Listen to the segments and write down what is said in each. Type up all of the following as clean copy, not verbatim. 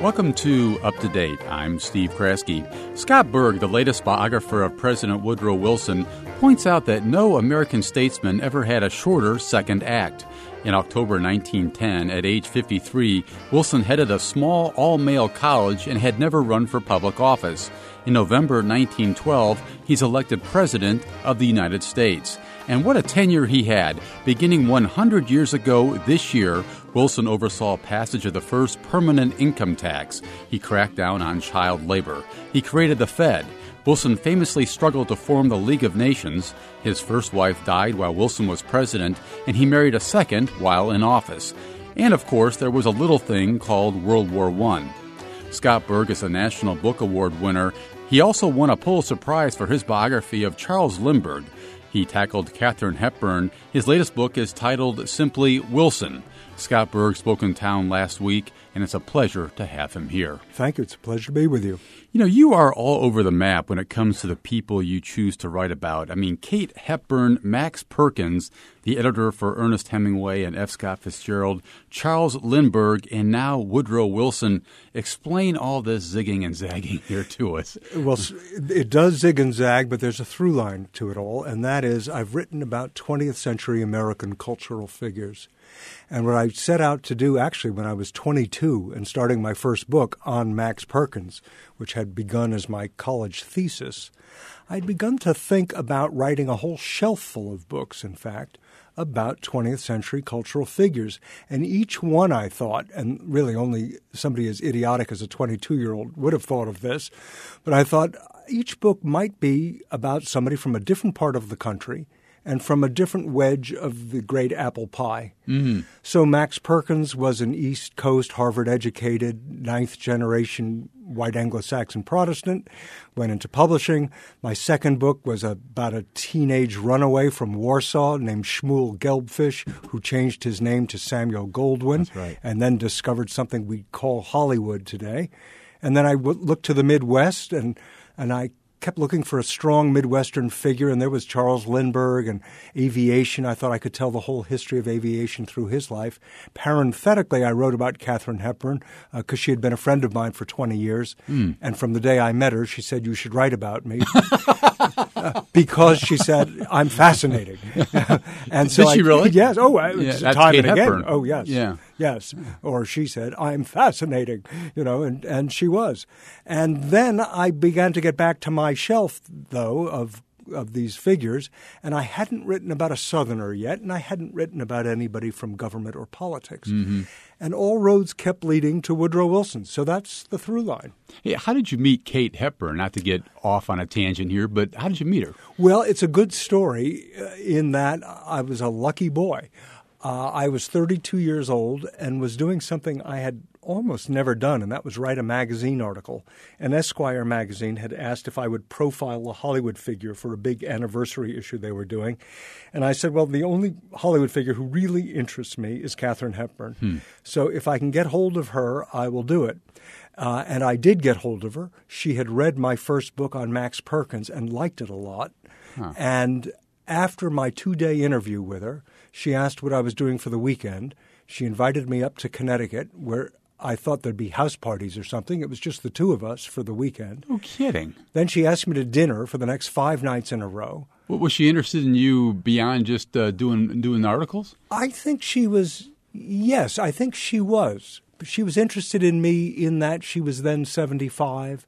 Welcome to Up to Date. I'm Steve Kraske. Scott Berg, the latest biographer of President Woodrow Wilson, points out that no American statesman ever had a shorter second act. In October 1910, at age 53, Wilson headed a small all-male college and had never run for public office. In November 1912, he's elected President of the United States. And what a tenure he had. Beginning 100 years ago this year, Wilson oversaw passage of the first permanent income tax. He cracked down on child labor. He created the Fed. Wilson famously struggled to form the League of Nations. His first wife died while Wilson was president, and he married a second while in office. And, of course, there was a little thing called World War I. Scott Berg is a National Book Award winner. He also won a Pulitzer Prize for his biography of Charles Lindbergh. He tackled Katharine Hepburn. His latest book is titled simply Wilson. Scott Berg spoke in town last week, and it's a pleasure to have him here. Thank you. It's a pleasure to be with you. You know, you are all over the map when it comes to the people you choose to write about. I mean, Kate Hepburn, Max Perkins, the editor for Ernest Hemingway and F. Scott Fitzgerald, Charles Lindbergh, and now Woodrow Wilson. Explain all this zigging and zagging here to us. Well, it does zig and zag, but there's a through line to it all, and that is I've written about 20th century American cultural figures. And what I set out to do actually when I was 22 and starting my first book on Max Perkins, which had begun as my college thesis, I'd begun to think about writing a whole shelf full of books, in fact, about 20th century cultural figures. And each one I thought, and really only somebody as idiotic as a 22-year-old would have thought of this, but I thought each book might be about somebody from a different part of the country and from a different wedge of the great apple pie. Mm-hmm. So Max Perkins was an East Coast, Harvard-educated, ninth-generation white Anglo-Saxon Protestant, went into publishing. My second book was about a teenage runaway from Warsaw named Shmuel Gelbfish, who changed his name to Samuel Goldwyn. That's right. And then discovered something we call Hollywood today. And then I looked to the Midwest, and I kept looking for a strong Midwestern figure, and there was Charles Lindbergh and aviation. I thought I could tell the whole history of aviation through his life. Parenthetically, I wrote about Katharine Hepburn because she had been a friend of mine for 20 years. And from the day I met her, she said, "You should write about me." Because she said, "I'm fascinating." And so Did she really? Yes. Oh, that's time Kate and again. Hepburn. Oh, yes. Yeah. Yes. Or she said, "I'm fascinating," and she was. And then I began to get back to my shelf, though, of these figures, and I hadn't written about a Southerner yet, and I hadn't written about anybody from government or politics. Mm-hmm. And all roads kept leading to Woodrow Wilson. So that's the through line. Hey, how did you meet Kate Hepburn? Not to get off on a tangent here, but how did you meet her? Well, it's a good story in that I was a lucky boy. I was 32 years old and was doing something I had almost never done, and that was write a magazine article. And Esquire magazine had asked if I would profile a Hollywood figure for a big anniversary issue they were doing. And I said, well, the only Hollywood figure who really interests me is Katharine Hepburn. So if I can get hold of her, I will do it. And I did get hold of her. She had read my first book on Max Perkins and liked it a lot. And after my 2-day interview with her, she asked what I was doing for the weekend. She invited me up to Connecticut, where I thought there'd be house parties or something. It was just the two of us for the weekend. No kidding. Then she asked me to dinner for the next 5 nights in a row. What, was she interested in you beyond just doing articles? I think she was, yes, I think she was. She was interested in me in that she was then 75.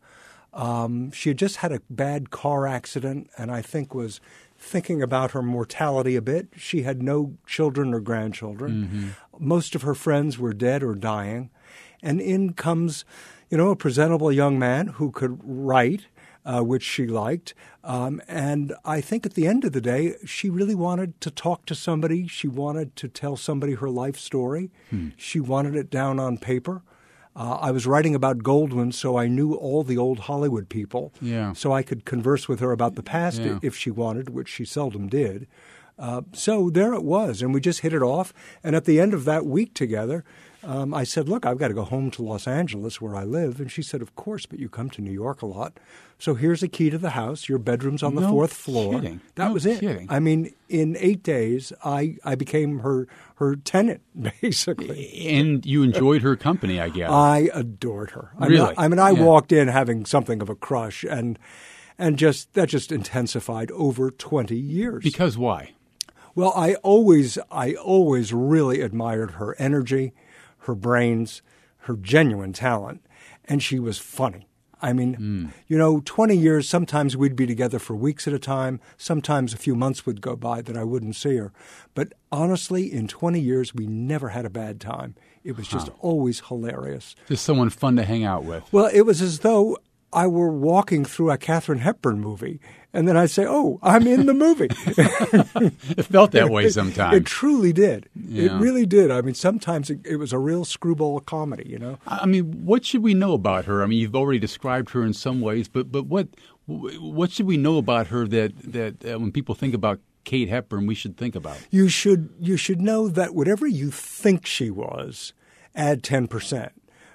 She had just had a bad car accident and I think was thinking about her mortality a bit. She had no children or grandchildren. Mm-hmm. Most of her friends were dead or dying. And in comes, a presentable young man who could write, which she liked. And I think at the end of the day, she really wanted to talk to somebody. She wanted to tell somebody her life story. She wanted it down on paper. I was writing about Goldwyn, so I knew all the old Hollywood people. Yeah. So I could converse with her about the past if she wanted, which she seldom did. So there it was, and we just hit it off. And at the end of that week together, I said, look, I've got to go home to Los Angeles where I live. And she said, of course, but you come to New York a lot. So here's a key to the house. Your bedroom's on the fourth floor. Kidding. That was it. Kidding. I mean, in 8 days, I became her tenant, basically. And you enjoyed her company, I guess. I adored her. Really? I walked in having something of a crush, and that just intensified over 20 years. Because why? Well, I always really admired her energy, her brains, her genuine talent, and she was funny. I mean, 20 years, sometimes we'd be together for weeks at a time. Sometimes a few months would go by that I wouldn't see her. But honestly, in 20 years, we never had a bad time. It was just always hilarious. Just someone fun to hang out with. Well, it was as though I were walking through a Katharine Hepburn movie, and then I'd say, oh, I'm in the movie. It felt that way sometimes. It truly did. Yeah. It really did. I mean, sometimes it was a real screwball comedy, you know. I mean, what should we know about her? I mean, you've already described her in some ways, but what should we know about her that when people think about Kate Hepburn, we should think about? You should know that whatever you think she was, add 10%.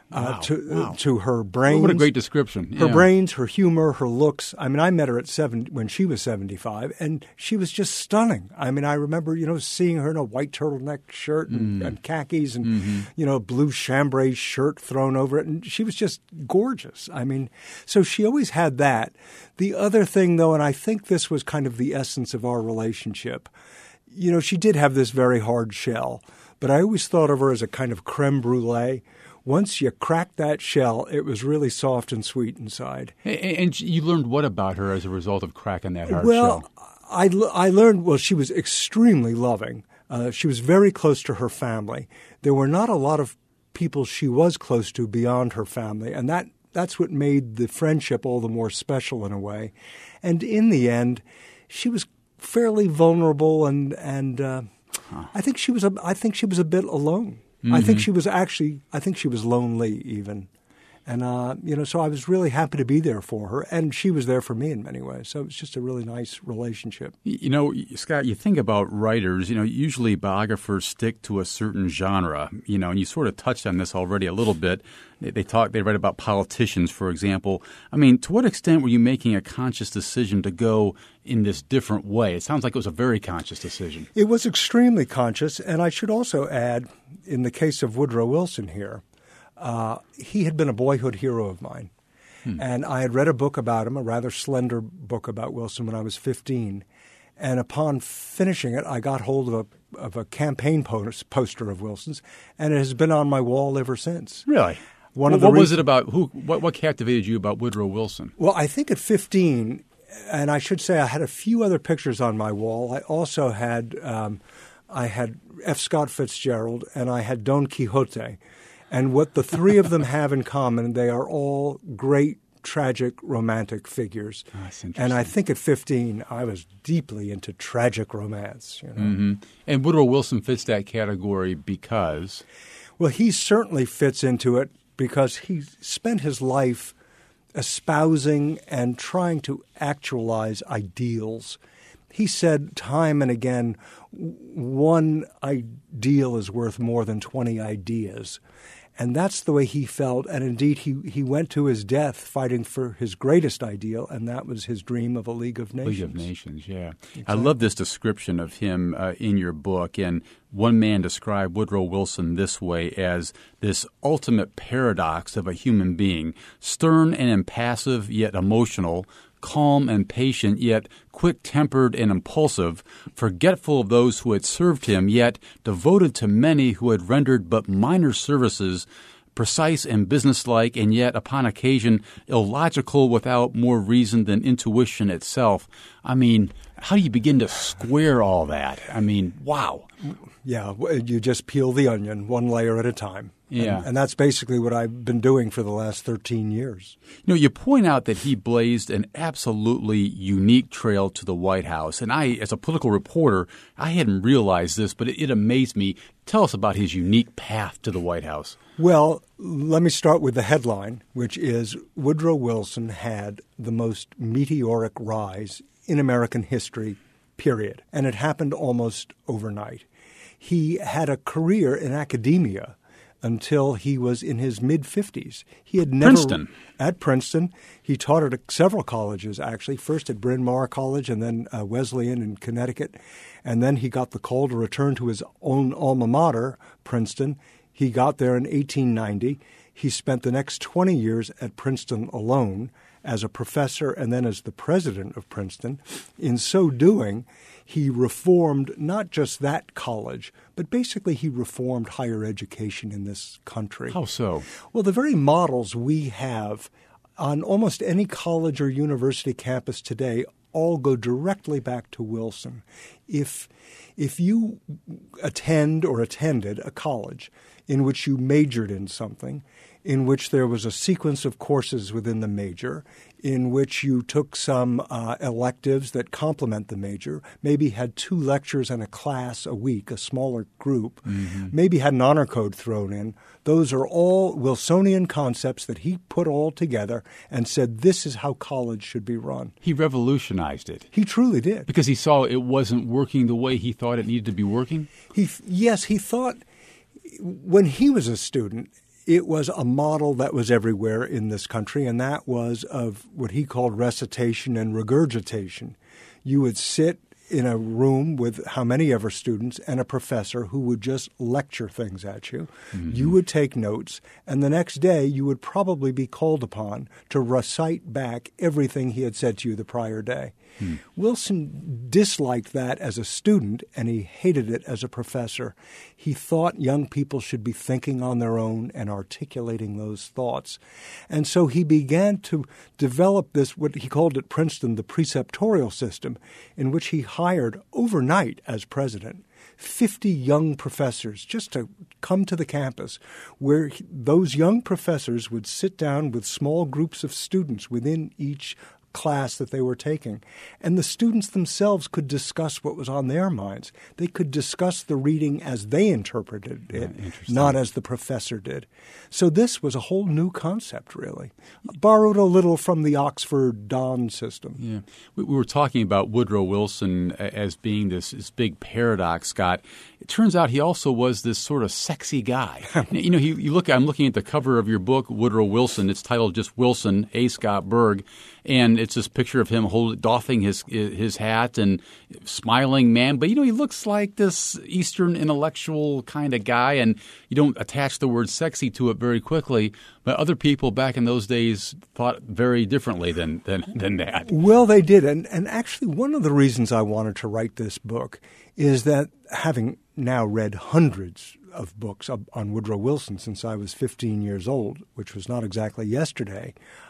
To her brains. What a great description. Her brains, her humor, her looks. I mean, I met her at when she was 75, and she was just stunning. I mean, I remember, seeing her in a white turtleneck shirt and khakis and, blue chambray shirt thrown over it, and she was just gorgeous. I mean, so she always had that. The other thing, though, and I think this was kind of the essence of our relationship, she did have this very hard shell, but I always thought of her as a kind of creme brulee. Once you cracked that shell, it was really soft and sweet inside. And you learned what about her as a result of cracking that hard shell? Well, I learned, she was extremely loving. She was very close to her family. There were not a lot of people she was close to beyond her family, and that's what made the friendship all the more special in a way. And in the end, she was fairly vulnerable, and I think she was a bit alone. Mm-hmm. I think she was lonely even. And, so I was really happy to be there for her. And she was there for me in many ways. So it was just a really nice relationship. Scott, you think about writers, usually biographers stick to a certain genre, and you sort of touched on this already a little bit. They write about politicians, for example. I mean, to what extent were you making a conscious decision to go in this different way? It sounds like it was a very conscious decision. It was extremely conscious. And I should also add, in the case of Woodrow Wilson here, he had been a boyhood hero of mine. And I had read a book about him, a rather slender book about Wilson when I was 15. And upon finishing it, I got hold of a campaign poster of Wilson's, and it has been on my wall ever since. Really? What was it about? What captivated you about Woodrow Wilson? Well, I think at 15, and I should say I had a few other pictures on my wall. I also had F. Scott Fitzgerald, and I had Don Quixote. And what the three of them have in common, they are all great, tragic, romantic figures. Oh, that's interesting. And I think at 15, I was deeply into tragic romance. Mm-hmm. And Woodrow Wilson fits that category because? Well, he certainly fits into it because he spent his life espousing and trying to actualize ideals. He said time and again, one ideal is worth more than 20 ideas. And that's the way he felt. And indeed, he went to his death fighting for his greatest ideal, and that was his dream of a League of Nations. League of Nations, yeah. Exactly. I love this description of him in your book. And one man described Woodrow Wilson this way as this ultimate paradox of a human being, stern and impassive, yet emotional, calm and patient, yet quick-tempered and impulsive, forgetful of those who had served him, yet devoted to many who had rendered but minor services, precise and businesslike, and yet, upon occasion, illogical without more reason than intuition itself. I mean, how do you begin to square all that? I mean, wow. Yeah, you just peel the onion one layer at a time. Yeah. And that's basically what I've been doing for the last 13 years. You point out that he blazed an absolutely unique trail to the White House. And I, as a political reporter, I hadn't realized this, but it amazed me. Tell us about his unique path to the White House. Well, let me start with the headline, which is Woodrow Wilson had the most meteoric rise in American history, period. And it happened almost overnight. He had a career in academia until he was in his mid-50s. He had never Princeton. At Princeton. He taught at several colleges, actually, first at Bryn Mawr College and then Wesleyan in Connecticut. And then he got the call to return to his own alma mater, Princeton. He got there in 1890. He spent the next 20 years at Princeton alone as a professor and then as the president of Princeton. In so doing, he reformed not just that college, but basically he reformed higher education in this country. How so? Well, the very models we have on almost any college or university campus today all go directly back to Wilson. If you attend or attended a college in which you majored in something, in which there was a sequence of courses within the major, in which you took some electives that complement the major, maybe had 2 lectures and a class a week, a smaller group, maybe had an honor code thrown in. Those are all Wilsonian concepts that he put all together and said this is how college should be run. He revolutionized it. He truly did. Because he saw it wasn't working the way he thought it needed to be working? He thought when he was a student, it was a model that was everywhere in this country, and that was of what he called recitation and regurgitation. You would sit in a room with how many ever students and a professor who would just lecture things at you. You would take notes, and the next day you would probably be called upon to recite back everything he had said to you the prior day. Wilson disliked that as a student, and he hated it as a professor. He thought young people should be thinking on their own and articulating those thoughts. And so he began to develop this, what he called at Princeton, the preceptorial system, in which he hired overnight as president 50 young professors just to come to the campus, where those young professors would sit down with small groups of students within each class that they were taking. And the students themselves could discuss what was on their minds. They could discuss the reading as they interpreted it, not as the professor did. So this was a whole new concept, really. Borrowed a little from the Oxford Don system. Yeah. We were talking about Woodrow Wilson as being this big paradox, Scott. It turns out he also was this sort of sexy guy. You know, I'm looking at the cover of your book, Woodrow Wilson. It's titled just Wilson, A. Scott Berg. And it's this picture of him doffing his hat and smiling man. But, you know, he looks like this Eastern intellectual kind of guy, and you don't attach the word sexy to it very quickly. But other people back in those days thought very differently than that. Well, they did. And actually, one of the reasons I wanted to write this book is that, having now read hundreds of books on Woodrow Wilson since I was 15 years old, which was not exactly yesterday,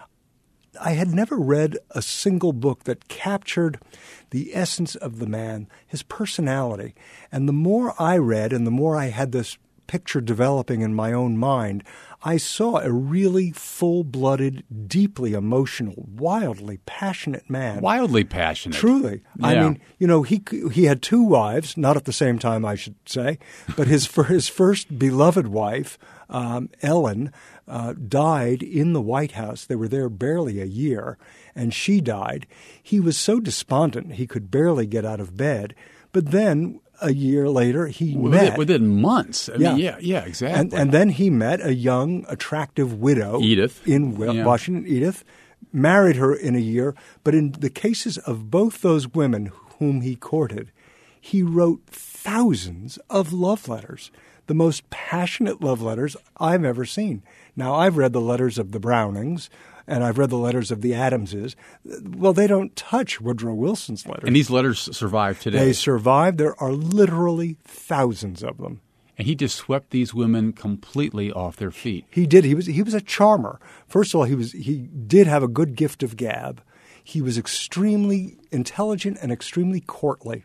I had never read a single book that captured the essence of the man, his personality. And the more I read and the more I had this picture developing in my own mind, I saw a really full-blooded, deeply emotional, wildly passionate man. Wildly passionate. Truly. Yeah. I mean, you know, he had 2 wives, not at the same time, I should say, but his first beloved wife, Ellen, died in the White House. They were there barely a year, and she died. He was so despondent he could barely get out of bed. But then a year later, he met. Within months. I mean, yeah, exactly. And then he met a young, attractive widow. Edith. In Washington, Edith. Married her in a year. But in the cases of both those women whom he courted, he wrote thousands of love letters, the most passionate love letters I've ever seen. Now, I've read the letters of the Brownings, and I've read the letters of the Adamses. Well, they don't touch Woodrow Wilson's letters. And these letters survive today. They survive. There are literally thousands of them. And he just swept these women completely off their feet. He did. He was a charmer. First of all, he did have a good gift of gab. He was extremely intelligent and extremely courtly.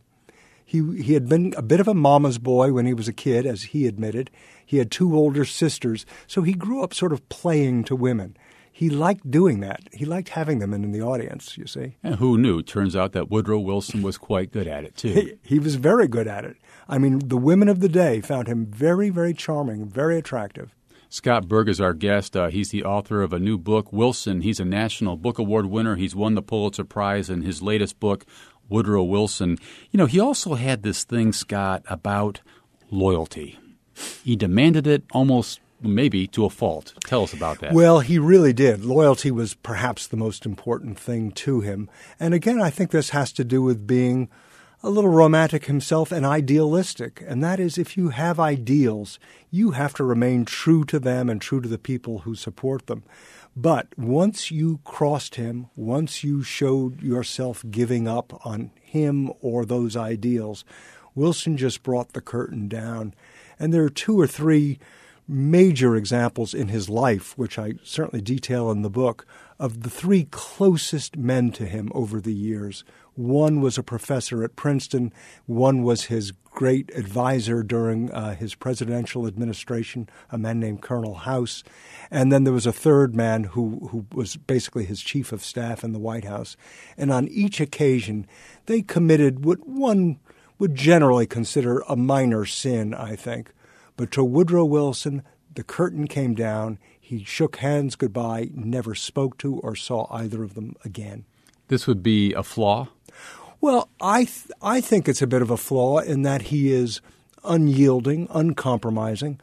He had been a bit of a mama's boy when he was a kid, as he admitted. He had 2 older sisters, so he grew up sort of playing to women. He liked doing that. He liked having them in the audience, you see. And who knew? Turns out that Woodrow Wilson was quite good at it, too. He was very good at it. I mean, the women of the day found him very, very charming, very attractive. Scott Berg is our guest. He's the author of a new book, Wilson. He's a National Book Award winner. He's won the Pulitzer Prize in his latest book, Woodrow Wilson. You know, he also had this thing, Scott, about loyalty. He demanded it almost maybe to a fault. Tell us about that. Well, he really did. Loyalty was perhaps the most important thing to him. And again, I think this has to do with being a little romantic himself and idealistic. And that is, if you have ideals, you have to remain true to them and true to the people who support them. But once you crossed him, once you showed yourself giving up on him or those ideals, Wilson just brought the curtain down. And there are 2 or 3 major examples in his life, which I certainly detail in the book, of the 3 closest men to him over the years. One was a professor at Princeton. One was his great advisor during his presidential administration, a man named Colonel House. And then there was a third man who was basically his chief of staff in the White House. And on each occasion, they committed what one would generally consider a minor sin, I think. But to Woodrow Wilson, the curtain came down. He shook hands goodbye, never spoke to or saw either of them again. This would be a flaw? Well, I think it's a bit of a flaw in that he is unyielding, uncompromising.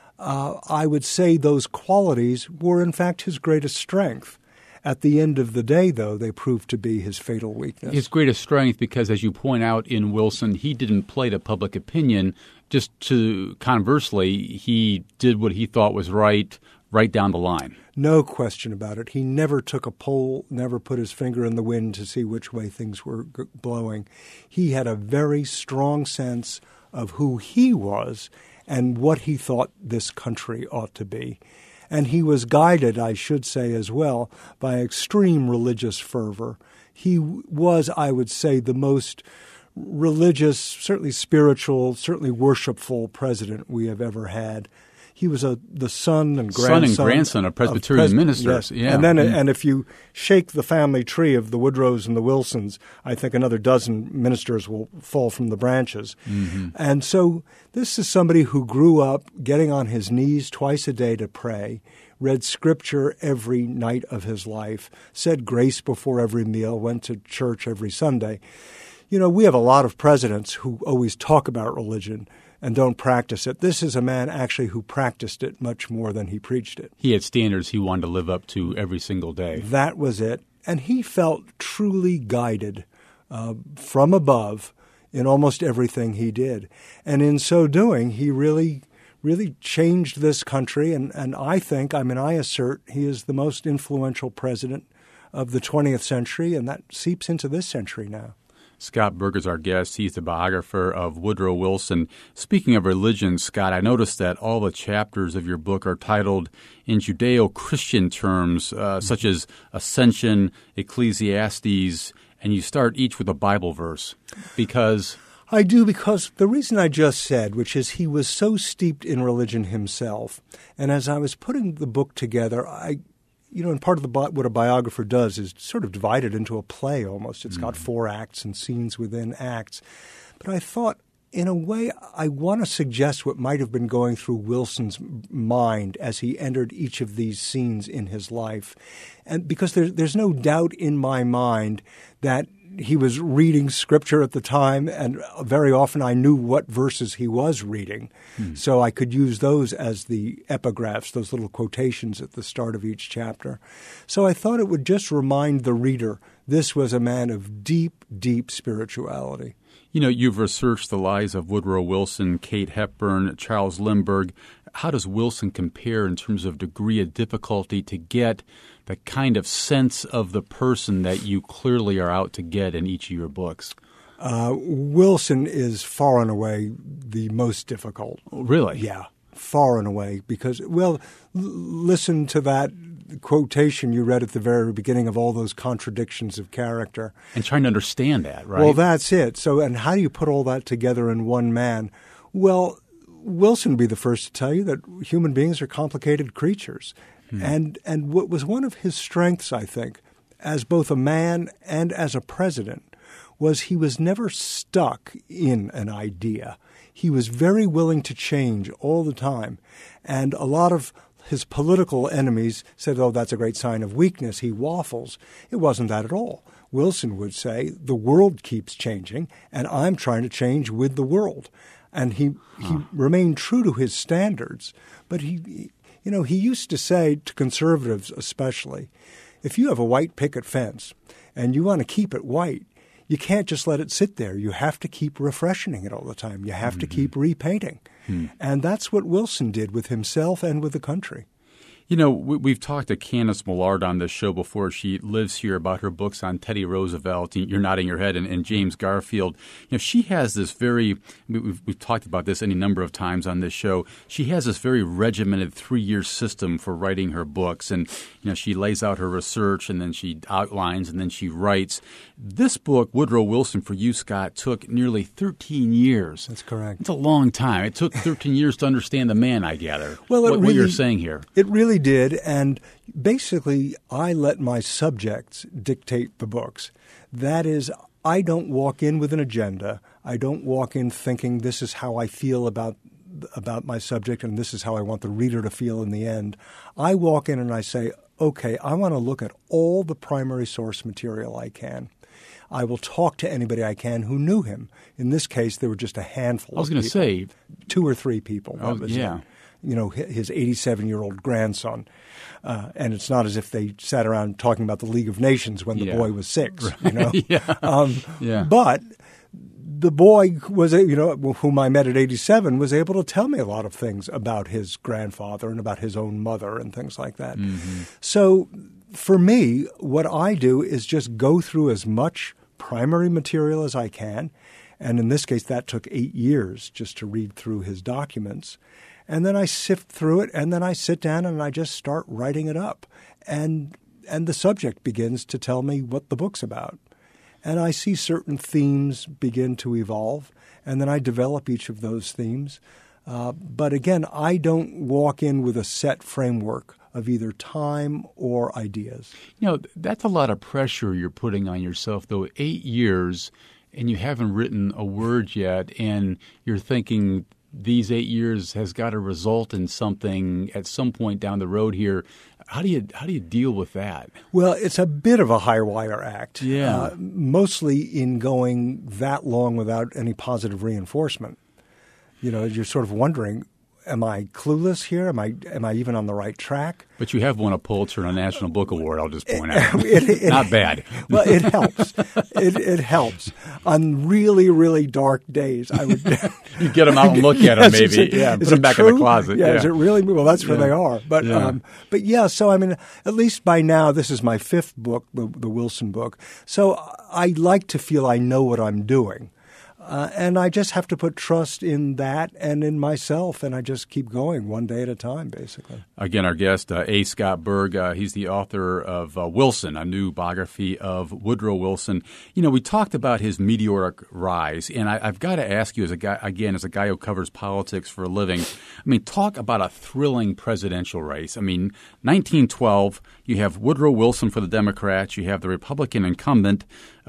I would say those qualities were, in fact, his greatest strength. At the end of the day, though, they proved to be his fatal weakness. His greatest strength because, as you point out in Wilson, he didn't play to public opinion. Just to conversely, he did what he thought was right down the line. No question about it. He never took a poll, never put his finger in the wind to see which way things were blowing. He had a very strong sense of who he was and what he thought this country ought to be. And he was guided, I should say as well, by extreme religious fervor. He was, I would say, the most religious, certainly spiritual, certainly worshipful president we have ever had. He was the son and grandson of Presbyterian ministers. Yes. Yeah. And then, and if you shake the family tree of the Woodrows and the Wilsons, I think another dozen ministers will fall from the branches. Mm-hmm. And so this is somebody who grew up getting on his knees twice a day to pray, read Scripture every night of his life, said grace before every meal, went to church every Sunday. You know, we have a lot of presidents who always talk about religion and don't practice it. This is a man actually who practiced it much more than he preached it. He had standards he wanted to live up to every single day. That was it. And he felt truly guided from above in almost everything he did. And in so doing, he really changed this country. And I assert he is the most influential president of the 20th century, and that seeps into this century now. Scott Berg is our guest. He's the biographer of Woodrow Wilson. Speaking of religion, Scott, I noticed that all the chapters of your book are titled in Judeo-Christian terms, such as Ascension, Ecclesiastes, and you start each with a Bible verse. Because I do, because the reason I just said, which is he was so steeped in religion himself, and as I was putting the book together, and part of what a biographer does is sort of divide it into a play almost. It's got 4 acts and scenes within acts. But I thought, in a way, I want to suggest what might have been going through Wilson's mind as he entered each of these scenes in his life. And because there's no doubt in my mind that he was reading Scripture at the time, and very often I knew what verses he was reading. So I could use those as the epigraphs, those little quotations at the start of each chapter. So I thought it would just remind the reader this was a man of deep, deep spirituality. You know, you've researched the lives of Woodrow Wilson, Kate Hepburn, Charles Lindbergh. How does Wilson compare in terms of degree of difficulty to get the kind of sense of the person that you clearly are out to get in each of your books? Wilson is far and away the most difficult. Really? Yeah, far and away. Because, listen to that quotation you read at the very beginning of all those contradictions of character. And trying to understand that, right? Well, that's it. So, and how do you put all that together in one man? Well, Wilson would be the first to tell you that human beings are complicated creatures. And what was one of his strengths, I think, as both a man and as a president, was he was never stuck in an idea. He was very willing to change all the time. And a lot of his political enemies said, oh, that's a great sign of weakness. He waffles. It wasn't that at all. Wilson would say, the world keeps changing, and I'm trying to change with the world. And he remained true to his standards, but he You know, he used to say to conservatives especially, if you have a white picket fence and you want to keep it white, you can't just let it sit there. You have to keep refreshing it all the time. You have to keep repainting. And that's what Wilson did with himself and with the country. You know, we've talked to Candace Millard on this show before. She lives here about her books on Teddy Roosevelt. You're nodding your head, and James Garfield. You know, she has this very we've talked about this any number of times on this show. She has this very regimented 3-year system for writing her books, and you know, she lays out her research, and then she outlines, and then she writes. This book, Woodrow Wilson, for you, Scott, took nearly 13 years. That's correct. It's a long time. It took 13 years to understand the man, I gather. Well, what you're saying here. It really did, and basically I let my subjects dictate the books. That is, I don't walk in with an agenda. I don't walk in thinking this is how I feel about my subject and this is how I want the reader to feel in the end. I walk in and I say, okay, I want to look at all the primary source material I can. I will talk to anybody I can who knew him. In this case, there were just a handful. I was going to say 2 or 3 people. Yeah. You know, his 87-year-old grandson. And it's not as if they sat around talking about the League of Nations when the boy was 6, you know. But the boy was, you know, whom I met at 87 was able to tell me a lot of things about his grandfather and about his own mother and things like that. So for me, what I do is just go through as much primary material as I can. And in this case, that took 8 years just to read through his documents. And then I sift through it, and then I sit down and I just start writing it up. And the subject begins to tell me what the book's about. And I see certain themes begin to evolve, and then I develop each of those themes. But again, I don't walk in with a set framework of either time or ideas. You know, that's a lot of pressure you're putting on yourself, though. 8 years, and you haven't written a word yet, and you're thinking these 8 years has got to result in something at some point down the road here. How do you deal with that? Well, it's a bit of a high wire act. Yeah. Mostly in going that long without any positive reinforcement. You know, you're sort of wondering, am I clueless here? Am I even on the right track? But you have won a Pulitzer and a National Book Award, I'll just point out. Not bad. Well, it helps. It helps. On really, really dark days, I would you get them out and look at them, maybe. Put them back in the closet. Yeah, is it really? Well, that's where they are. But yeah, so I mean, at least by now, this is my 5th book, the Wilson book. So I like to feel I know what I'm doing. And I just have to put trust in that and in myself, and I just keep going one day at a time, basically. Again, our guest, A. Scott Berg, he's the author of Wilson, a new biography of Woodrow Wilson. You know, we talked about his meteoric rise, and I've got to ask you, as a guy who covers politics for a living, I mean, talk about a thrilling presidential race. I mean, 1912, you have Woodrow Wilson for the Democrats, you have the Republican incumbent,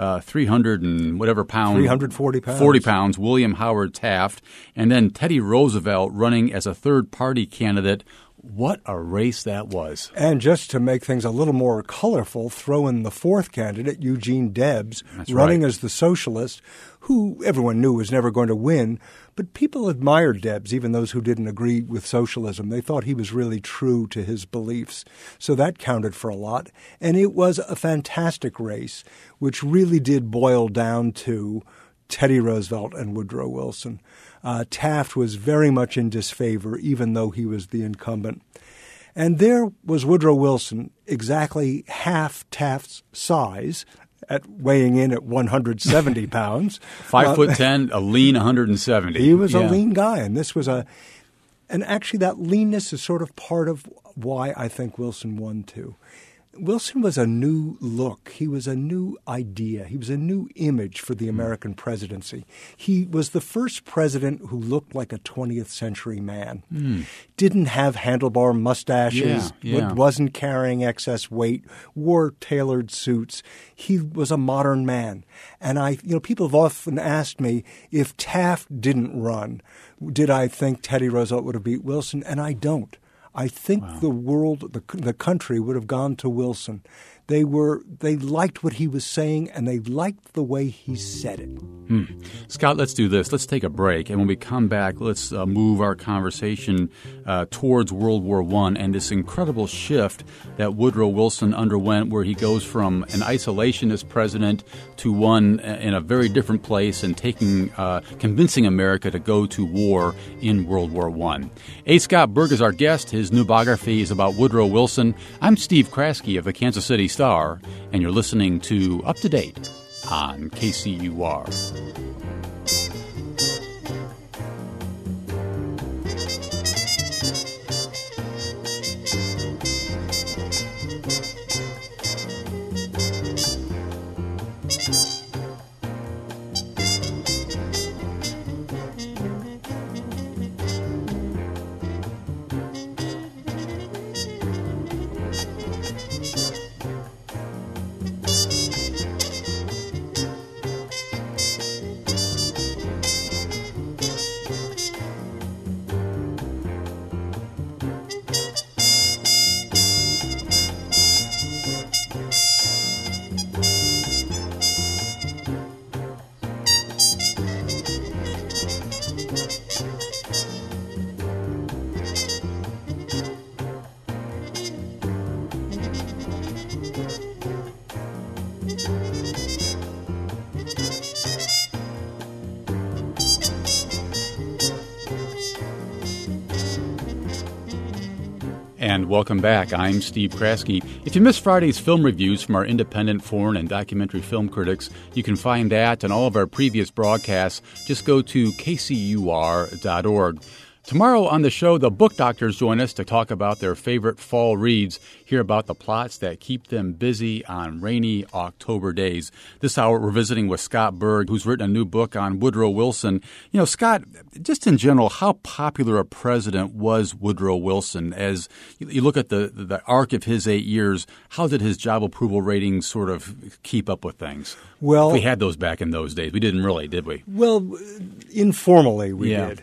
300 and whatever pounds. 340 pounds. 40 pounds, William Howard Taft, and then Teddy Roosevelt running as a third-party candidate. What a race that was. And just to make things a little more colorful, throw in the 4th candidate, Eugene Debs, running as the socialist, who everyone knew was never going to win. But people admired Debs, even those who didn't agree with socialism. They thought he was really true to his beliefs. So that counted for a lot. And it was a fantastic race, which really did boil down to Teddy Roosevelt and Woodrow Wilson. Taft was very much in disfavor, even though he was the incumbent. And there was Woodrow Wilson, exactly half Taft's size, weighing in at 170 pounds. 5'10", a lean 170. He was a lean guy, and this was and actually that leanness is sort of part of why I think Wilson won too. Wilson was a new look. He was a new idea. He was a new image for the American presidency. He was the first president who looked like a 20th century man. Didn't have handlebar mustaches, wasn't carrying excess weight, wore tailored suits. He was a modern man. And people have often asked me, if Taft didn't run, did I think Teddy Roosevelt would have beat Wilson? And I don't. I think the world, the country would have gone to Wilson. They liked what he was saying, and they liked the way he said it. Scott, let's do this. Let's take a break, and when we come back, let's move our conversation towards World War I and this incredible shift that Woodrow Wilson underwent, where he goes from an isolationist president to one in a very different place and convincing America to go to war in World War I. A. Scott Berg is our guest. His new biography is about Woodrow Wilson. I'm Steve Kraske of the Kansas City Star, and you're listening to Up to Date on KCUR. And welcome back. I'm Steve Kraske. If you missed Friday's film reviews from our independent foreign and documentary film critics, you can find that and all of our previous broadcasts. Just go to kcur.org. Tomorrow on the show, the book doctors join us to talk about their favorite fall reads, hear about the plots that keep them busy on rainy October days. This hour, we're visiting with Scott Berg, who's written a new book on Woodrow Wilson. You know, Scott, just in general, how popular a president was Woodrow Wilson? As you look at the arc of his 8 years, how did his job approval ratings sort of keep up with things? Well, we had those back in those days. We didn't really, did we? Well, informally we did.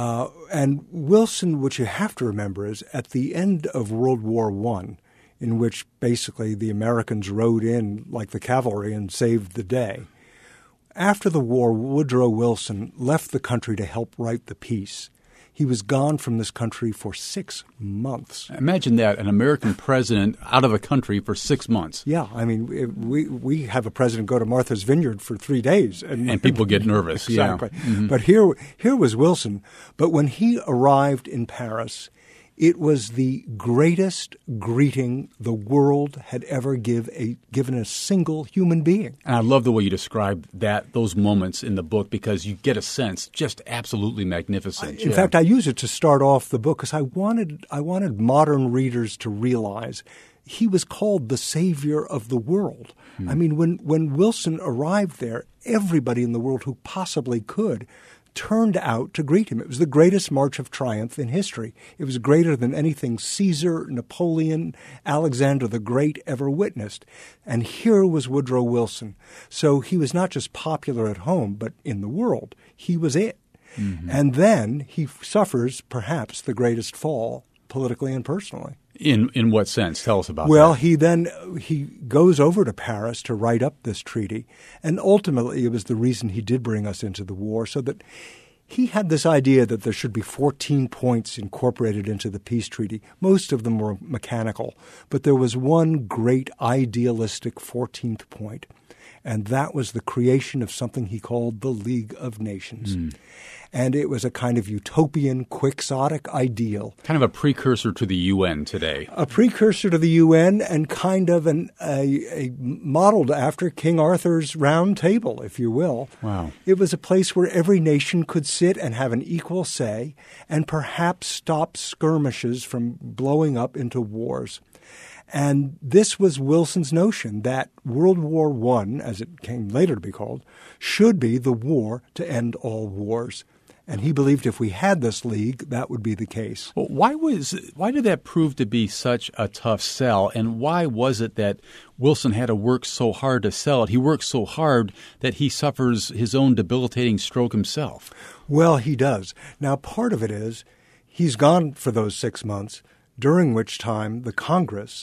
And Wilson, what you have to remember is at the end of World War I, in which basically the Americans rode in like the cavalry and saved the day, after the war, Woodrow Wilson left the country to help write the peace. He was gone from this country for 6 months. Imagine that, an American president out of the country for 6 months. Yeah, I mean, we have a president go to Martha's Vineyard for 3 days. And people get nervous. Exactly. Yeah. Mm-hmm. But here was Wilson. But when he arrived in Paris, it was the greatest greeting the world had ever given a single human being. And I love the way you describe those moments in the book, because you get a sense just absolutely magnificent. In fact, I use it to start off the book because I wanted modern readers to realize he was called the savior of the world. I mean, when Wilson arrived there, everybody in the world who possibly could turned out to greet him. It was the greatest march of triumph in history. It was greater than anything Caesar, Napoleon, Alexander the Great ever witnessed. And here was Woodrow Wilson. So he was not just popular at home, but in the world. He was it. Mm-hmm. And then he suffers perhaps the greatest fall, politically and personally. In what sense? Tell us about that. Well, he goes over to Paris to write up this treaty, and ultimately it was the reason he did bring us into the war, so that he had this idea that there should be 14 points incorporated into the peace treaty. Most of them were mechanical, but there was one great idealistic 14th point, and that was the creation of something he called the League of Nations. And it was a kind of utopian, quixotic ideal. Kind of a precursor to the UN today. A precursor to the UN, and kind of a modeled after King Arthur's Round Table, if you will. Wow. It was a place where every nation could sit and have an equal say and perhaps stop skirmishes from blowing up into wars. And this was Wilson's notion that World War I, as it came later to be called, should be the war to end all wars. And he believed if we had this league, that would be the case. Well, why did that prove to be such a tough sell? And why was it that Wilson had to work so hard to sell it? He worked so hard that he suffers his own debilitating stroke himself. Well, he does. Now, part of it is he's gone for those 6 months, during which time the Congress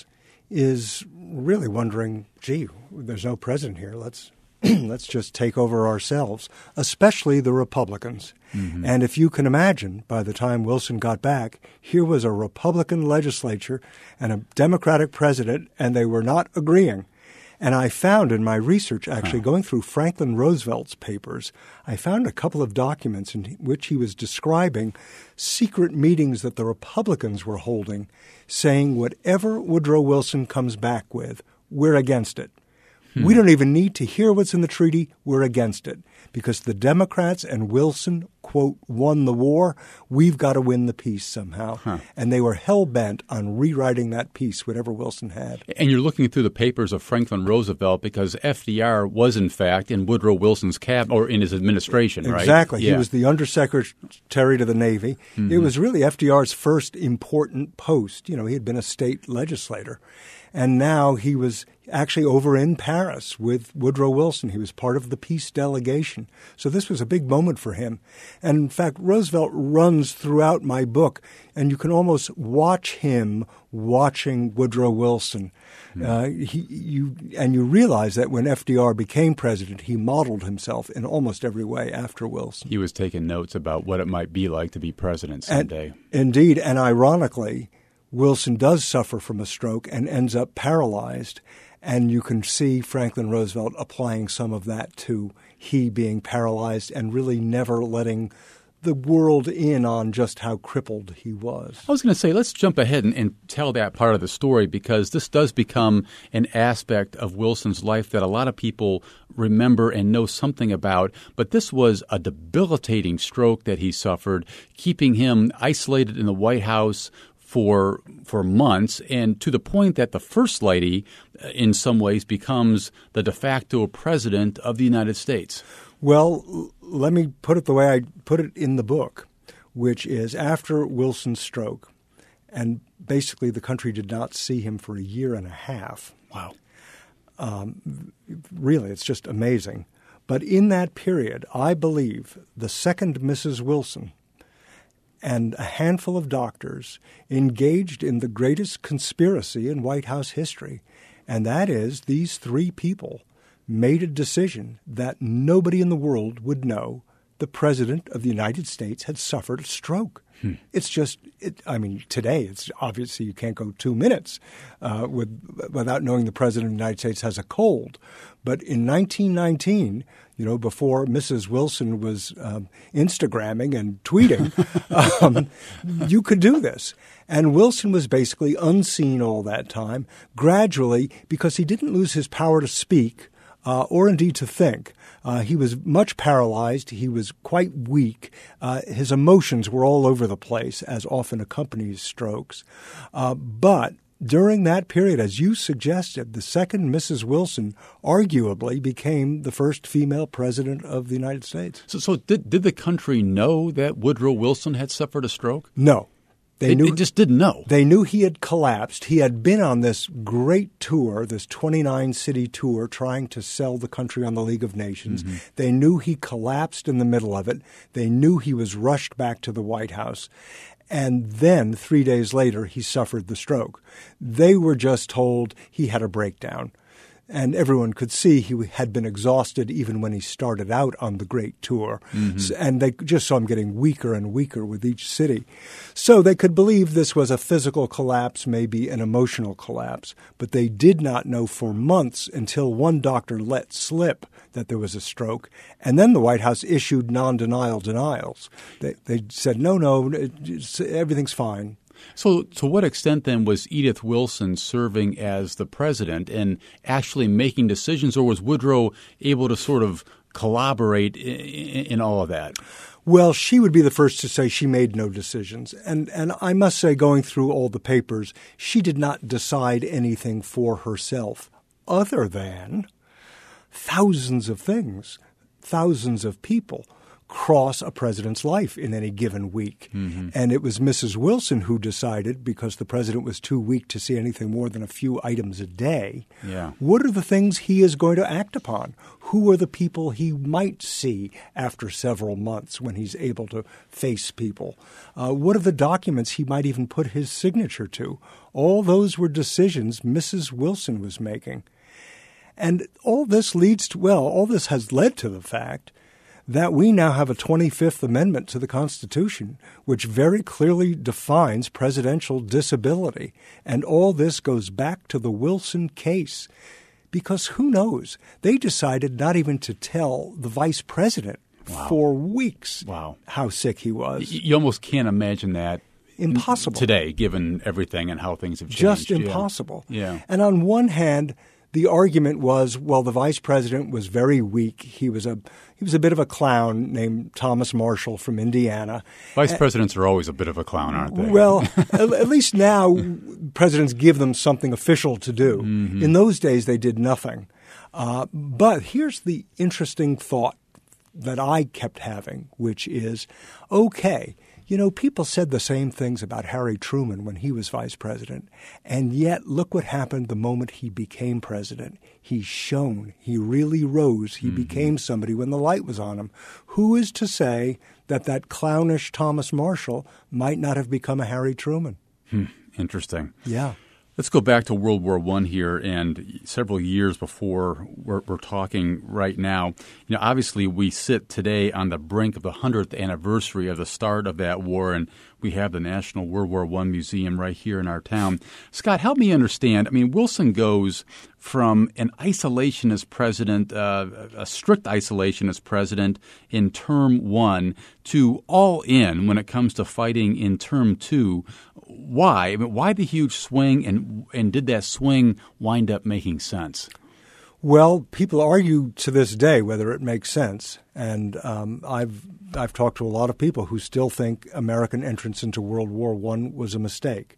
is really wondering, gee, there's no president here. Let's let's just take over ourselves, especially the Republicans. Mm-hmm. And if you can imagine, by the time Wilson got back, here was a Republican legislature and a Democratic president, and they were not agreeing. And I found in my research, actually, going through Franklin Roosevelt's papers, I found a couple of documents in which he was describing secret meetings that the Republicans were holding, saying whatever Woodrow Wilson comes back with, we're against it. We don't even need to hear what's in the treaty. We're against it. Because the Democrats and Wilson, quote, won the war. We've got to win the peace somehow. And they were hell-bent on rewriting that peace, whatever Wilson had. And you're looking through the papers of Franklin Roosevelt because FDR was, in fact, in Woodrow Wilson's cabinet or in his administration, right? Exactly. Yeah. He was the undersecretary to the Navy. Mm-hmm. It was really FDR's first important post. You know, he had been a state legislator. And now he was actually over in Paris with Woodrow Wilson. He was part of the peace delegation. So this was a big moment for him. And in fact, Roosevelt runs throughout my book, and you can almost watch him watching Woodrow Wilson. You realize that when FDR became president, he modeled himself in almost every way after Wilson. He was taking notes about what it might be like to be president someday. Indeed, and ironically, Wilson does suffer from a stroke and ends up paralyzed, and you can see Franklin Roosevelt applying some of that to he being paralyzed and really never letting the world in on just how crippled he was. I was going to say, let's jump ahead and tell that part of the story, because this does become an aspect of Wilson's life that a lot of people remember and know something about. But this was a debilitating stroke that he suffered, keeping him isolated in the White House for months, and to the point that the First Lady, in some ways, becomes the de facto president of the United States. Well, let me put it the way I put it in the book, which is after Wilson's stroke, and basically the country did not see him for a year and a half. Wow. Really, it's just amazing. But in that period, I believe the second Mrs. Wilson and a handful of doctors engaged in the greatest conspiracy in White House history, and that is these three people made a decision that nobody in the world would know the President of the United States had suffered a stroke. It's just, today it's obviously you can't go 2 minutes without knowing the President of the United States has a cold. But in 1919, before Mrs. Wilson was Instagramming and tweeting, you could do this. And Wilson was basically unseen all that time, gradually, because he didn't lose his power to speak or indeed to think. He was much paralyzed. He was quite weak. His emotions were all over the place, as often accompanies strokes. But during that period, as you suggested, the second Mrs. Wilson arguably became the first female president of the United States. So did the country know that Woodrow Wilson had suffered a stroke? No. They just didn't know. They knew he had collapsed. He had been on this great tour, this 29-city tour, trying to sell the country on the League of Nations. Mm-hmm. They knew he collapsed in the middle of it. They knew he was rushed back to the White House. And then 3 days later, he suffered the stroke. They were just told he had a breakdown. And everyone could see he had been exhausted even when he started out on the great tour. Mm-hmm. And they just saw him getting weaker and weaker with each city. So they could believe this was a physical collapse, maybe an emotional collapse. But they did not know for months until one doctor let slip that there was a stroke. And then the White House issued non-denial denials. They said, no, everything's fine. So to what extent then was Edith Wilson serving as the president and actually making decisions, or was Woodrow able to sort of collaborate in all of that? Well, she would be the first to say she made no decisions. And I must say, going through all the papers, she did not decide anything for herself other than thousands of things, thousands of people cross a president's life in any given week. Mm-hmm. And it was Mrs. Wilson who decided, because the president was too weak to see anything more than a few items a day, what are the things he is going to act upon? Who are the people he might see after several months when he's able to face people? What are the documents he might even put his signature to? All those were decisions Mrs. Wilson was making. And all this has led to the fact that we now have a 25th Amendment to the Constitution, which very clearly defines presidential disability. And all this goes back to the Wilson case. Because who knows? They decided not even to tell the vice president for weeks how sick he was. You almost can't imagine that. Impossible. Today, given everything and how things have changed. Just impossible. Yeah. And on one hand, the argument was, well, the vice president was very weak. He was a bit of a clown named Thomas Marshall from Indiana. Vice presidents are always a bit of a clown, aren't they? Well, at least now presidents give them something official to do. Mm-hmm. In those days, they did nothing. But here's the interesting thought that I kept having, which is, okay, people said the same things about Harry Truman when he was vice president. And yet, look what happened the moment he became president. He shone. He really rose. He became somebody when the light was on him. Who is to say that clownish Thomas Marshall might not have become a Harry Truman? Interesting. Yeah. Let's go back to World War I here, and several years before we're talking right now. Obviously we sit today on the brink of the 100th anniversary of the start of that war, and we have the National World War I Museum right here in our town. Scott, help me understand. Wilson goes from an isolationist president, a strict isolationist president in term one, to all in when it comes to fighting in term two. Why? Why the huge swing, and did that swing wind up making sense? Well, people argue to this day whether it makes sense, and I've talked to a lot of people who still think American entrance into World War I was a mistake.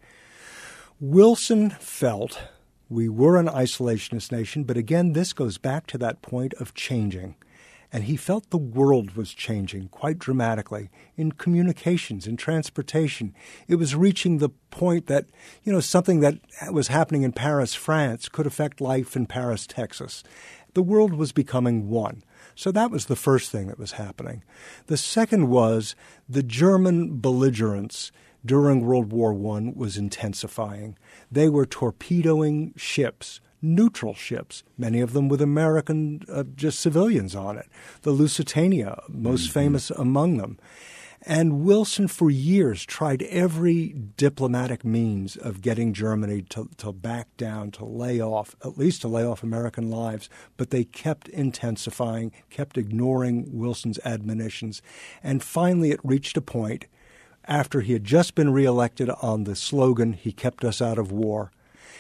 Wilson felt we were an isolationist nation, but again, this goes back to that point of changing. And he felt the world was changing quite dramatically in communications, in transportation. It was reaching the point that, something that was happening in Paris, France, could affect life in Paris, Texas. The world was becoming one. So that was the first thing that was happening. The second was the German belligerence during World War I was intensifying. They were torpedoing ships, neutral ships, many of them with American just civilians on it. The Lusitania, most famous among them. And Wilson for years tried every diplomatic means of getting Germany to back down, to lay off, at least to lay off American lives. But they kept intensifying, kept ignoring Wilson's admonitions. And finally it reached a point, after he had just been reelected on the slogan, "He kept us out of war."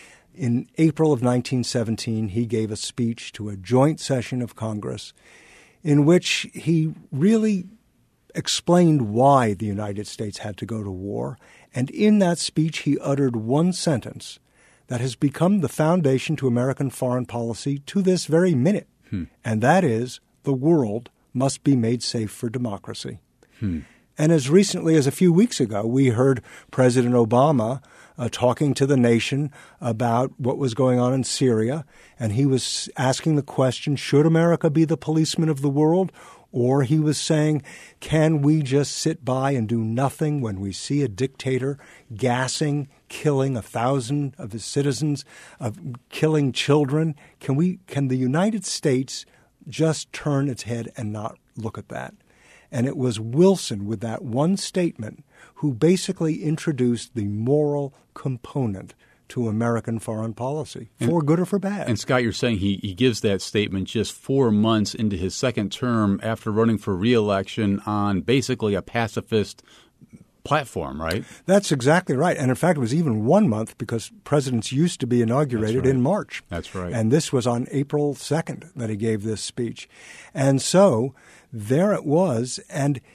In April of 1917, he gave a speech to a joint session of Congress in which he really explained why the United States had to go to war. And in that speech, he uttered one sentence that has become the foundation to American foreign policy to this very minute. And that is, the world must be made safe for democracy. And as recently as a few weeks ago, we heard President Obama talking to the nation about what was going on in Syria, and he was asking the question, should America be the policeman of the world? Or he was saying, can we just sit by and do nothing when we see a dictator gassing, killing 1,000 of his citizens, killing children? Can the United States just turn its head and not look at that? And it was Wilson, with that one statement, who basically introduced the moral component to American foreign policy, for good or for bad. And Scott, you're saying he gives that statement just 4 months into his second term after running for re-election on basically a pacifist platform, right? That's exactly right. And in fact, it was even 1 month because presidents used to be inaugurated in March. That's right. And this was on April 2nd that he gave this speech. And so there it was. And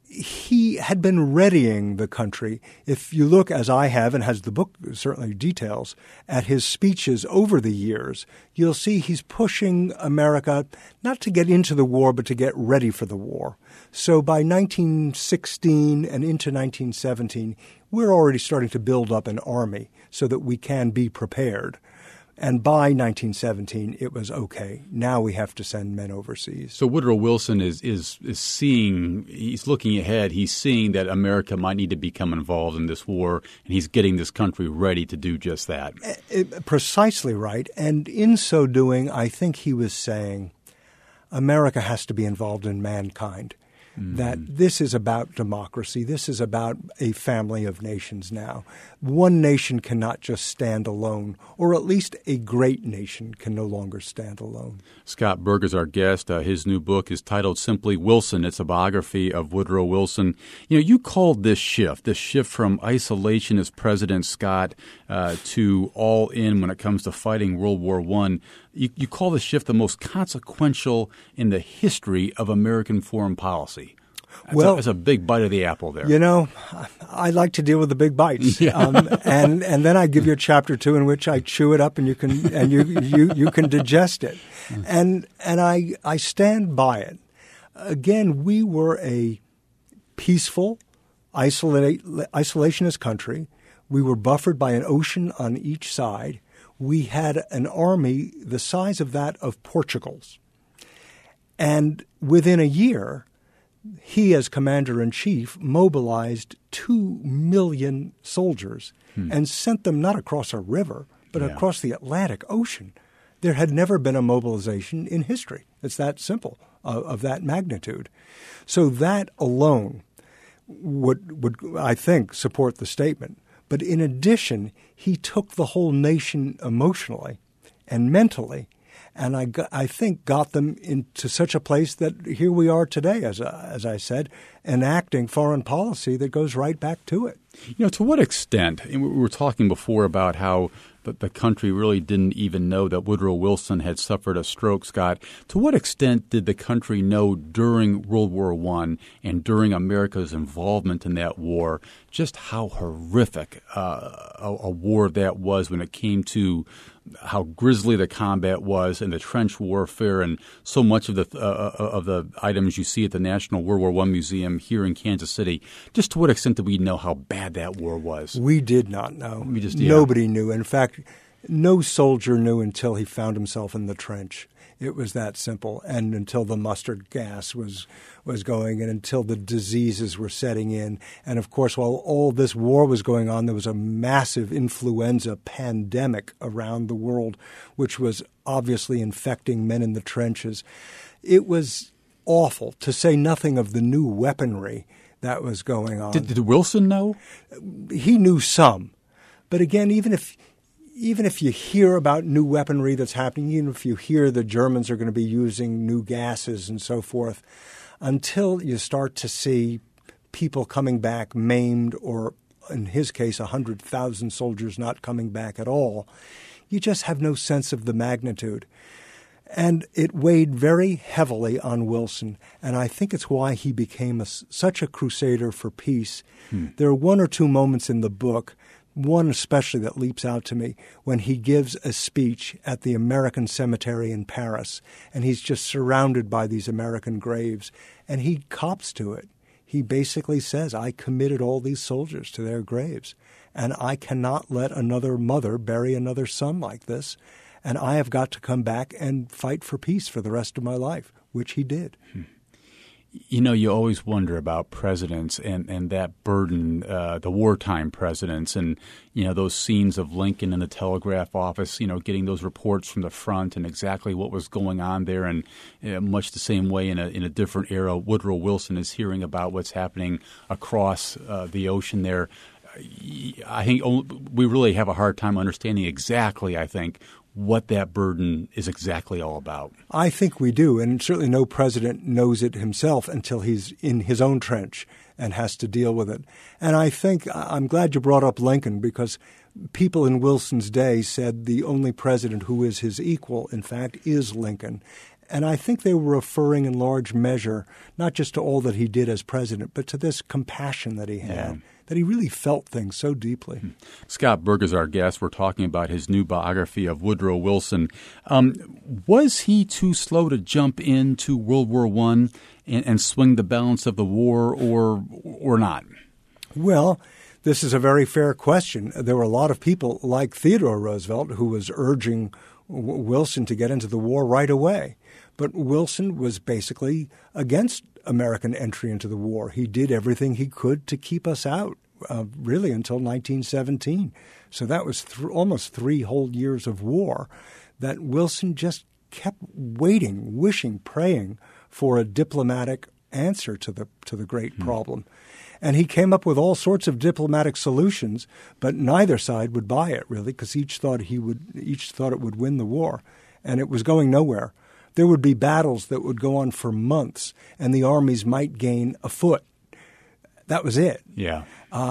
he had been readying the country. If you look, as I have, and as the book certainly details, at his speeches over the years, you'll see he's pushing America not to get into the war, but to get ready for the war. So by 1916 and into 1917, we're already starting to build up an army so that we can be prepared. And by 1917, it was okay. Now we have to send men overseas. So Woodrow Wilson is seeing, he's looking ahead. He's seeing that America might need to become involved in this war, and he's getting this country ready to do just that. Precisely right. And in so doing, I think he was saying America has to be involved in mankind. That this is about democracy. This is about a family of nations now. One nation cannot just stand alone, or at least a great nation can no longer stand alone. Scott Berg is our guest. His new book is titled simply Wilson. It's a biography of Woodrow Wilson. You called this shift from isolation as President Scott to all in when it comes to fighting World War I. You call this shift the most consequential in the history of American foreign policy. That's a big bite of the apple there. I like to deal with the big bites, and then I give you a chapter 2 in which I chew it up, and you can digest it, and I stand by it. Again, we were a peaceful, isolationist country. We were buffered by an ocean on each side. We had an army the size of that of Portugal's. And within a year, he, as commander-in-chief, mobilized 2 million soldiers and sent them not across a river, but across the Atlantic Ocean. There had never been a mobilization in history. It's that simple, of that magnitude. So that alone would I think, support the statement. But in addition, he took the whole nation emotionally and mentally, and I think got them into such a place that here we are today, as I said, enacting foreign policy that goes right back to it. To what extent, and we were talking before about how the country really didn't even know that Woodrow Wilson had suffered a stroke, Scott. To what extent did the country know during World War I and during America's involvement in that war just how horrific a war that was when it came to how grisly the combat was and the trench warfare and so much of the items you see at the National World War I Museum here in Kansas City? Just to what extent did we know how bad that war was? We did not know. Nobody knew. In fact, no soldier knew until he found himself in the trench. It was that simple, and until the mustard gas was going and until the diseases were setting in. And, of course, while all this war was going on, there was a massive influenza pandemic around the world, which was obviously infecting men in the trenches. It was awful, to say nothing of the new weaponry that was going on. Did Wilson know? He knew some. But again, even if you hear about new weaponry that's happening, even if you hear the Germans are going to be using new gases and so forth, until you start to see people coming back maimed, or in his case, 100,000 soldiers not coming back at all, you just have no sense of the magnitude. And it weighed very heavily on Wilson, and I think it's why he became such a crusader for peace. There are one or two moments in the book, one especially that leaps out to me, when he gives a speech at the American Cemetery in Paris, and he's just surrounded by these American graves, and he cops to it. He basically says, I committed all these soldiers to their graves, and I cannot let another mother bury another son like this. And I have got to come back and fight for peace for the rest of my life, which he did. You always wonder about presidents and that burden, the wartime presidents, and, those scenes of Lincoln in the telegraph office, getting those reports from the front and exactly what was going on there. And much the same way in a different era, Woodrow Wilson is hearing about what's happening across the ocean there. I think we really have a hard time understanding exactly, what that burden is exactly all about. I think we do, and certainly no president knows it himself until he's in his own trench and has to deal with it. And I think I'm glad you brought up Lincoln, because people in Wilson's day said the only president who is his equal, in fact, is Lincoln. And I think they were referring in large measure not just to all that he did as president, but to this compassion that he had, that he really felt things so deeply. Scott Berg is our guest. We're talking about his new biography of Woodrow Wilson. Was he too slow to jump into World War I and swing the balance of the war or not? Well, this is a very fair question. There were a lot of people like Theodore Roosevelt who was urging Wilson to get into the war right away. But Wilson was basically against American entry into the war. He did everything he could to keep us out, really until 1917. So that was almost 3 whole years of war that Wilson just kept waiting, wishing, praying for a diplomatic answer to the great problem. And he came up with all sorts of diplomatic solutions, but neither side would buy it, really, because each thought it would win the war, and it was going nowhere. There would be battles that would go on for months, and the armies might gain a foot. That was it. Yeah.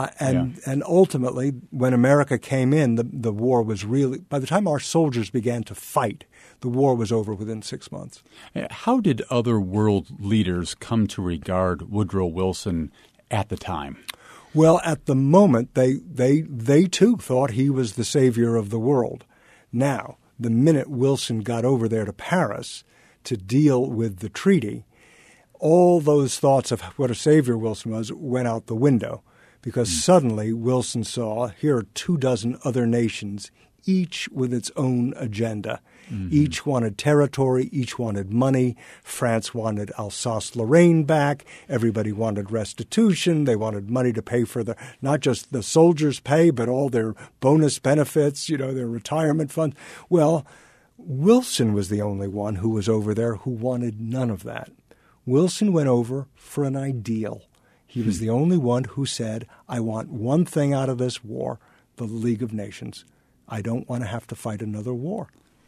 And ultimately, when America came in, the war was really – by the time our soldiers began to fight, the war was over within 6 months. How did other world leaders come to regard Woodrow Wilson at the time? Well, at the moment, they too thought he was the savior of the world. Now, the minute Wilson got over there to Paris to deal with the treaty, all those thoughts of what a savior Wilson was went out the window, because suddenly Wilson saw here are 24 other nations, each with its own agenda. Each wanted territory, each wanted money. France wanted Alsace-Lorraine back. Everybody wanted restitution. They wanted money to pay for not just the soldiers' pay, but all their bonus benefits, their retirement funds. Well, Wilson was the only one who was over there who wanted none of that. Wilson went over for an ideal. He was the only one who said, I want one thing out of this war, the League of Nations. I don't want to have to fight another war.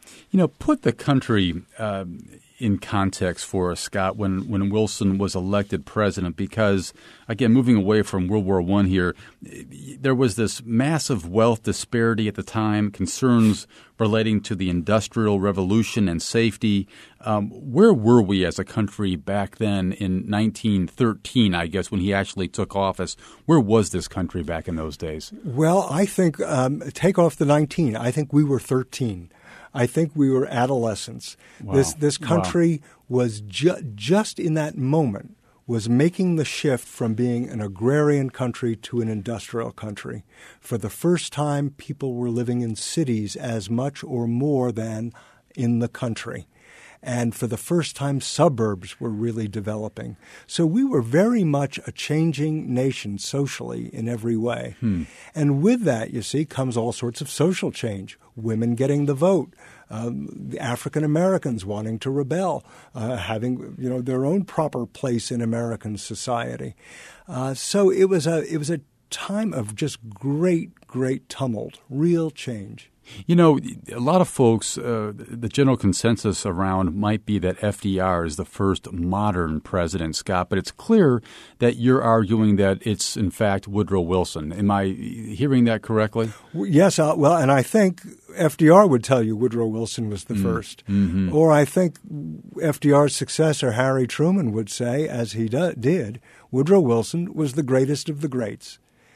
Put the country in context for us, Scott, when Wilson was elected president, because, again, moving away from World War I here, there was this massive wealth disparity at the time, concerns relating to the Industrial Revolution and safety. Where were we as a country back then in 1913, I guess, when he actually took office? Where was this country back in those days? Well, I think, take off the 19, I think we were 13. I think we were adolescents. Wow. This country was just in that moment was making the shift from being an agrarian country to an industrial country. For the first time, people were living in cities as much or more than in the country. And for the first time, suburbs were really developing. So we were very much a changing nation socially in every way. And with that, you see, comes all sorts of social change. Women getting the vote, the African Americans wanting to rebel, having their own proper place in American society. So it was a time of just great tumult, real change. A lot of folks, the general consensus around might be that FDR is the first modern president, Scott, but it's clear that you're arguing that it's, in fact, Woodrow Wilson. Am I hearing that correctly? Yes. And I think FDR would tell you Woodrow Wilson was the first. Mm-hmm. Or I think FDR's successor, Harry Truman, would say, as he did, Woodrow Wilson was the greatest of the greats.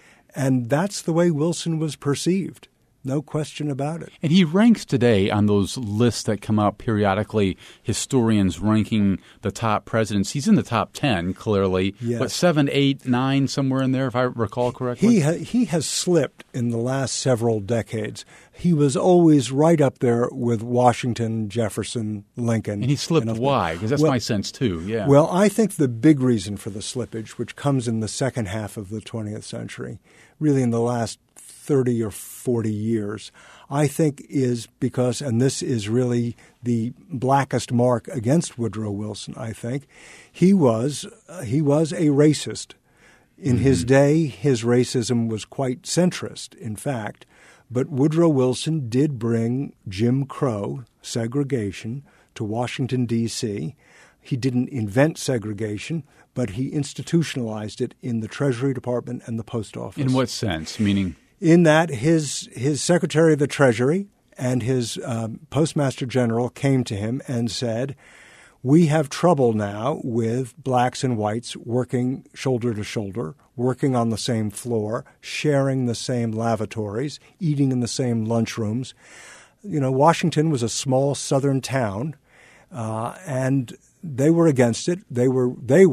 And that's the way Wilson was perceived. No question about it. And he ranks today on those lists that come out periodically, historians ranking the top presidents. He's in the top 10, clearly. Yes. But 7, 8, 9, somewhere in there, if I recall correctly? He has slipped in the last several decades. He was always right up there with Washington, Jefferson, Lincoln. And he slipped why? Because that's my sense, too. Yeah. Well, I think the big reason for the slippage, which comes in the second half of the 20th century, really in the last 30 or 40 years, I think is because, and this is really the blackest mark against Woodrow Wilson, I think, he was a racist. In his day, his racism was quite centrist, in fact. But Woodrow Wilson did bring Jim Crow, segregation, to Washington, D.C. He didn't invent segregation, but he institutionalized it in the Treasury Department and the Post Office. In what sense? Meaning? in that his Secretary of the Treasury and his Postmaster General came to him and said, we have trouble now with blacks and whites working shoulder to shoulder, working on the same floor, sharing the same lavatories, eating in the same lunchrooms. You know, Washington was a small southern town, and they were against it. They were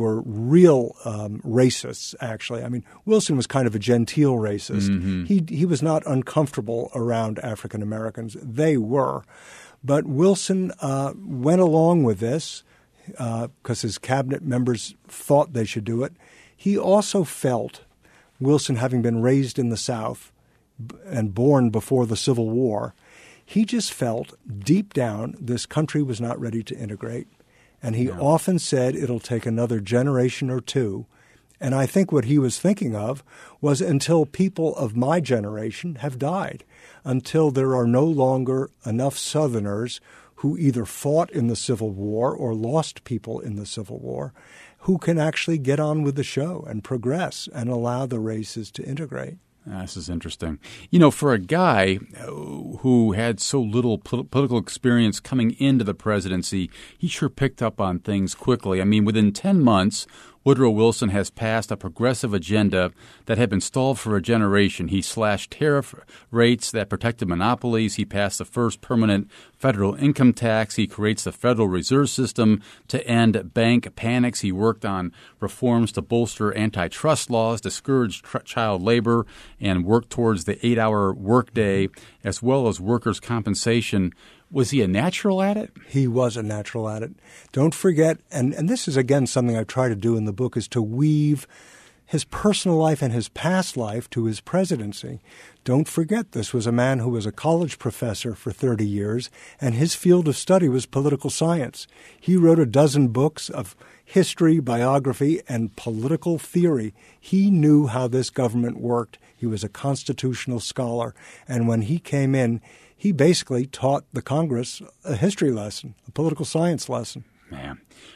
real racists, actually. I mean, Wilson was kind of a genteel racist. Mm-hmm. He was not uncomfortable around African Americans. They were. But Wilson went along with this because his cabinet members thought they should do it. He also felt, Wilson having been raised in the South and born before the Civil War, he just felt deep down this country was not ready to integrate. And he often said it'll take another generation or two. And I think what he was thinking of was until people of my generation have died, until there are no longer enough Southerners who either fought in the Civil War or lost people in the Civil War who can actually get on with the show and progress and allow the races to integrate. This is interesting. You know, for a guy who had so little political experience coming into the presidency, he sure picked up on things quickly. I mean, within 10 months, Woodrow Wilson has passed a progressive agenda that had been stalled for a generation. He slashed tariff rates that protected monopolies. He passed the first permanent federal income tax. He creates the Federal Reserve System to end bank panics. He worked on reforms to bolster antitrust laws, discourage child labor, and worked towards the 8-hour workday, as well as workers' compensation. Was he a natural at it? He was a natural at it. Don't forget, and this is, again, something I try to do in the book, is to weave his personal life and his past life to his presidency. Don't forget, this was a man who was a college professor for 30 years, and his field of study was political science. He wrote a dozen books of history, biography, and political theory. He knew how this government worked. He was a constitutional scholar, and when he came in, he basically taught the Congress a history lesson, a political science lesson. Man.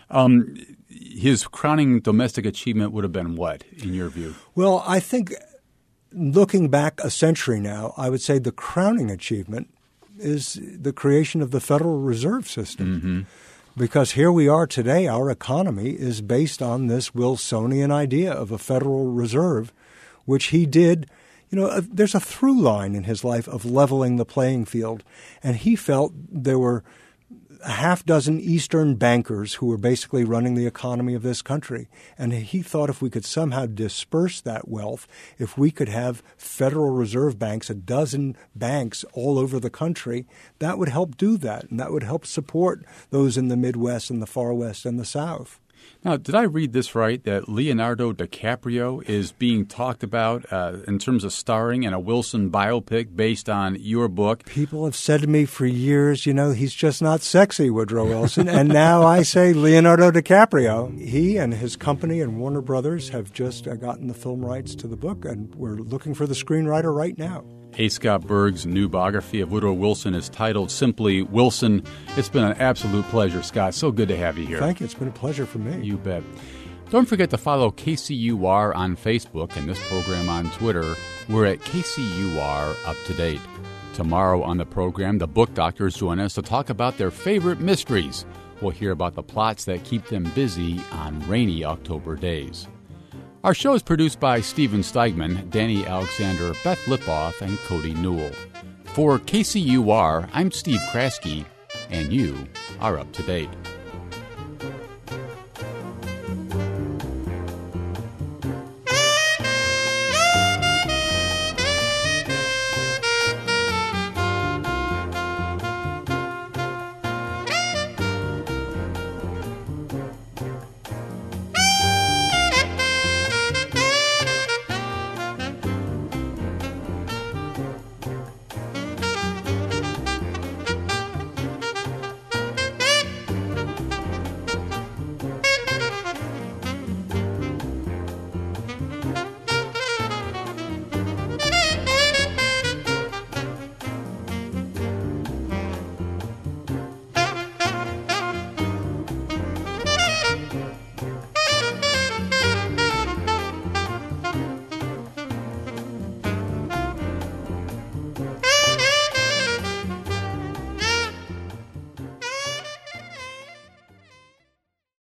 His crowning domestic achievement would have been what, in your view? Well, I think looking back a century now, I would say the crowning achievement is the creation of the Federal Reserve System. Mm-hmm. Because here we are today, our economy is based on this Wilsonian idea of a Federal Reserve, which he did. You know, there's a through line in his life of leveling the playing field. And he felt there were a half dozen Eastern bankers who were basically running the economy of this country. And he thought if we could somehow disperse that wealth, if we could have Federal Reserve banks, a dozen banks all over the country, that would help do that. And that would help support those in the Midwest and the Far West and the South. Now, did I read this right, that Leonardo DiCaprio is being talked about in terms of starring in a Wilson biopic based on your book? People have said to me for years, you know, he's just not sexy, Woodrow Wilson. And now I say Leonardo DiCaprio. He and his company and Warner Brothers have just gotten the film rights to the book, and we're looking for the screenwriter right now. A. Scott Berg's new biography of Woodrow Wilson is titled simply Wilson. It's been an absolute pleasure, Scott. So good to have you here. Thank you. It's been a pleasure for me. You bet. Don't forget to follow KCUR on Facebook and this program on Twitter. We're at KCUR Up to Date. Tomorrow on the program, the book doctors join us to talk about their favorite mysteries. We'll hear about the plots that keep them busy on rainy October days. Our show is produced by Stephen Steigman, Danny Alexander, Beth Lipoff, and Cody Newell. For KCUR, I'm Steve Kraske, and you are up to date.